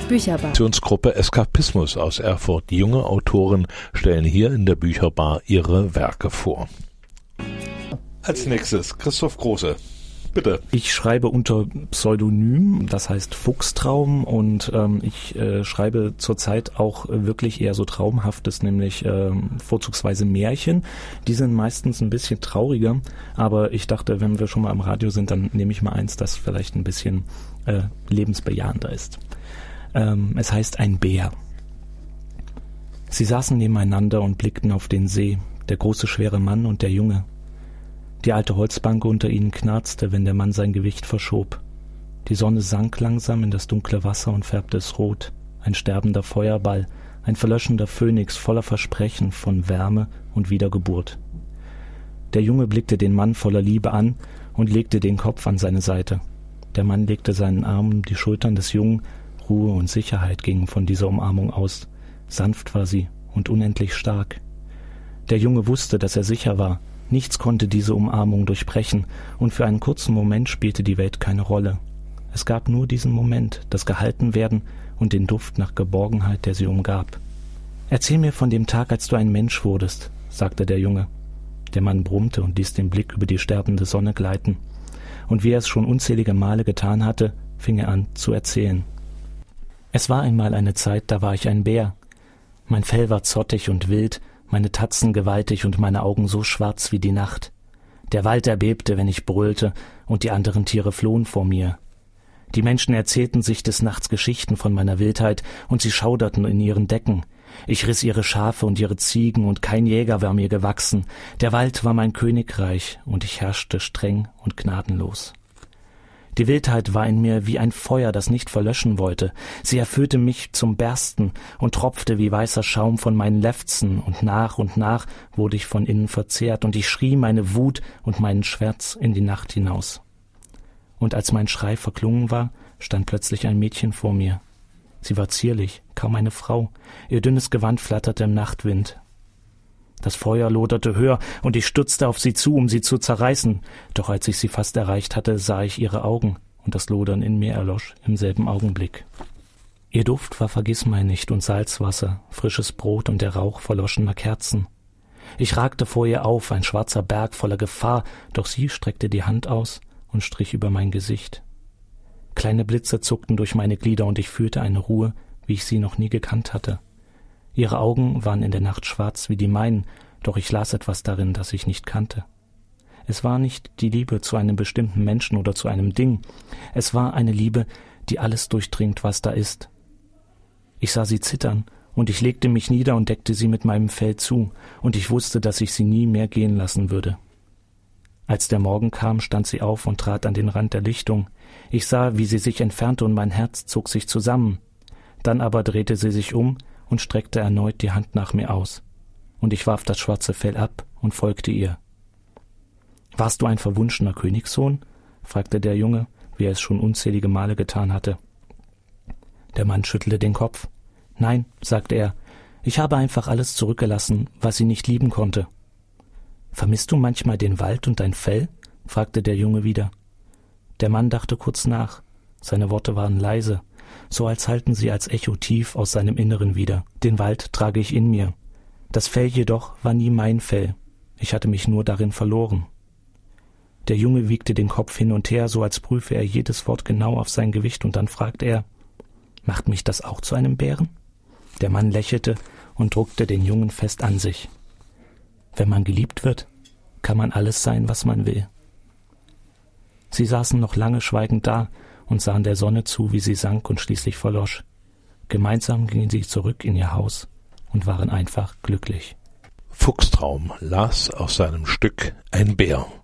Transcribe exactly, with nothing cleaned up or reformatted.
Bücherbar. Aktionsgruppe Eskapismus aus Erfurt. Junge Autoren stellen hier in der Bücherbar ihre Werke vor. Als nächstes Christoph Große. Bitte. Ich schreibe unter Pseudonym, das heißt Fuchstraum, und ähm, ich äh, schreibe zurzeit auch wirklich eher so Traumhaftes, nämlich äh, vorzugsweise Märchen. Die sind meistens ein bisschen trauriger, aber ich dachte, wenn wir schon mal am Radio sind, dann nehme ich mal eins, das vielleicht ein bisschen äh, lebensbejahender ist. Ähm, es heißt Ein Bär. Sie saßen nebeneinander und blickten auf den See, der große schwere Mann und der Junge. Die alte Holzbank unter ihnen knarzte, wenn der Mann sein Gewicht verschob. Die Sonne sank langsam in das dunkle Wasser und färbte es rot. Ein sterbender Feuerball, ein verlöschender Phönix voller Versprechen von Wärme und Wiedergeburt. Der Junge blickte den Mann voller Liebe an und legte den Kopf an seine Seite. Der Mann legte seinen Arm um die Schultern des Jungen. Ruhe und Sicherheit gingen von dieser Umarmung aus. Sanft war sie und unendlich stark. Der Junge wusste, dass er sicher war. Nichts konnte diese Umarmung durchbrechen, und für einen kurzen Moment spielte die Welt keine Rolle. Es gab nur diesen Moment, das Gehaltenwerden und den Duft nach Geborgenheit, der sie umgab. »Erzähl mir von dem Tag, als du ein Mensch wurdest«, sagte der Junge. Der Mann brummte und ließ den Blick über die sterbende Sonne gleiten. Und wie er es schon unzählige Male getan hatte, fing er an zu erzählen. »Es war einmal eine Zeit, da war ich ein Bär. Mein Fell war zottig und wild, meine Tatzen gewaltig und meine Augen so schwarz wie die Nacht. Der Wald erbebte, wenn ich brüllte, und die anderen Tiere flohen vor mir. Die Menschen erzählten sich des Nachts Geschichten von meiner Wildheit, und sie schauderten in ihren Decken. Ich riss ihre Schafe und ihre Ziegen, und kein Jäger war mir gewachsen. Der Wald war mein Königreich, und ich herrschte streng und gnadenlos. Die Wildheit war in mir wie ein Feuer, das nicht verlöschen wollte. Sie erfüllte mich zum Bersten und tropfte wie weißer Schaum von meinen Lefzen, und nach und nach wurde ich von innen verzehrt, und ich schrie meine Wut und meinen Schmerz in die Nacht hinaus. Und als mein Schrei verklungen war, stand plötzlich ein Mädchen vor mir. Sie war zierlich, kaum eine Frau. Ihr dünnes Gewand flatterte im Nachtwind. Das Feuer loderte höher, und ich stürzte auf sie zu, um sie zu zerreißen. Doch als ich sie fast erreicht hatte, sah ich ihre Augen, und das Lodern in mir erlosch im selben Augenblick. Ihr Duft war Vergissmeinnicht und Salzwasser, frisches Brot und der Rauch verloschener Kerzen. Ich ragte vor ihr auf, ein schwarzer Berg voller Gefahr, doch sie streckte die Hand aus und strich über mein Gesicht. Kleine Blitze zuckten durch meine Glieder, und ich fühlte eine Ruhe, wie ich sie noch nie gekannt hatte. Ihre Augen waren in der Nacht schwarz wie die meinen, doch ich las etwas darin, das ich nicht kannte. Es war nicht die Liebe zu einem bestimmten Menschen oder zu einem Ding. Es war eine Liebe, die alles durchdringt, was da ist. Ich sah sie zittern, und ich legte mich nieder und deckte sie mit meinem Fell zu, und ich wusste, dass ich sie nie mehr gehen lassen würde. Als der Morgen kam, stand sie auf und trat an den Rand der Lichtung. Ich sah, wie sie sich entfernte, und mein Herz zog sich zusammen. Dann aber drehte sie sich um und streckte erneut die Hand nach mir aus, und ich warf das schwarze Fell ab und folgte ihr. »Warst du ein verwunschener Königssohn?« fragte der Junge, wie er es schon unzählige Male getan hatte. Der Mann schüttelte den Kopf. »Nein«, sagte er, »ich habe einfach alles zurückgelassen, was sie nicht lieben konnte.« »Vermisst du manchmal den Wald und dein Fell?« fragte der Junge wieder. Der Mann dachte kurz nach. Seine Worte waren leise, so als hallten sie als Echo tief aus seinem Inneren wieder. Den Wald trage ich in mir. Das Fell jedoch war nie mein Fell. Ich hatte mich nur darin verloren. Der Junge wiegte den Kopf hin und her, so als prüfe er jedes Wort genau auf sein Gewicht, und dann fragte er, »Macht mich das auch zu einem Bären?« Der Mann lächelte und druckte den Jungen fest an sich. »Wenn man geliebt wird, kann man alles sein, was man will.« Sie saßen noch lange schweigend da und sahen der Sonne zu, wie sie sank und schließlich verlosch. Gemeinsam gingen sie zurück in ihr Haus und waren einfach glücklich. Fuchstraum las aus seinem Stück Ein Bär.